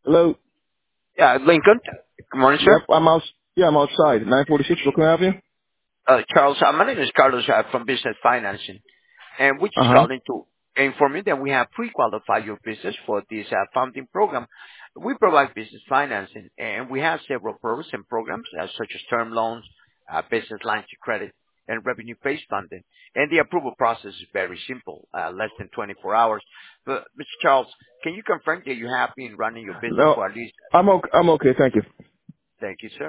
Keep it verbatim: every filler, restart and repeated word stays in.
Hello. Yeah, Lincoln. Good morning, Yep, sir. I'm out. Yeah, I'm outside. nine forty-six. What can I have you? Uh, Charles, uh, my name is Carlos uh, from Business Financing, and we're Uh just huh. calling to inform you that we have pre-qualified your business for this uh, funding program. We provide business financing, and we have several programs and programs uh, such as term loans, uh, business lines of credit, and revenue-based funding. And the approval process is very simple, uh, less than twenty-four hours. But, Mister Charles, can you confirm that you have been running your business No, for at least? I'm okay. I'm okay. Thank you. Thank you, sir.